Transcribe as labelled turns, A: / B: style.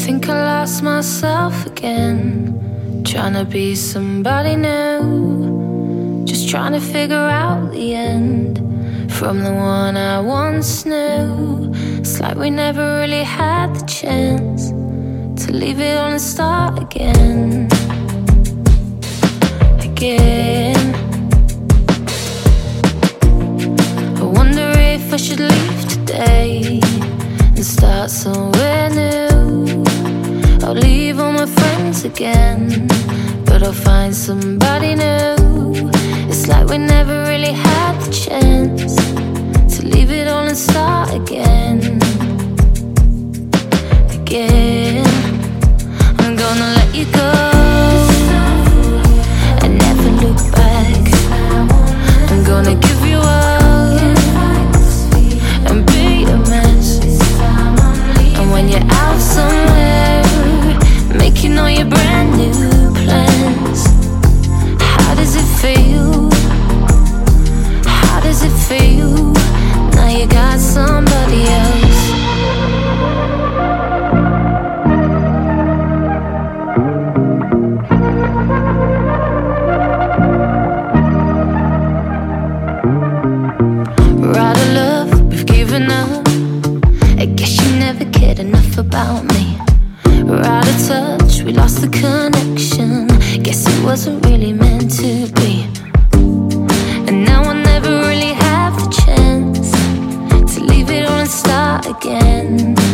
A: think I lost myself again, trying to be somebody new, just trying to figure out the end from the one I once knew. It's like we never really had the chance to leave it all and start again. I wonder if I should leave today and start somewhere new. I'll leave all my friends again, but I'll find somebody new. It's like we never really had the chance to leave it all and start again. I'm gonna let you go and never look back. I'm gonna give you up and be a mess. And when you're out somewhere, making all your brand new plans, how does it feel? How does it feel? Now you got somebody else. We're out of love, we've given up. I guess you never cared enough about me. We're out of touch, we lost the connection. Guess it wasn't really meant to be. And now I'll never really have the chance to leave it all and start again.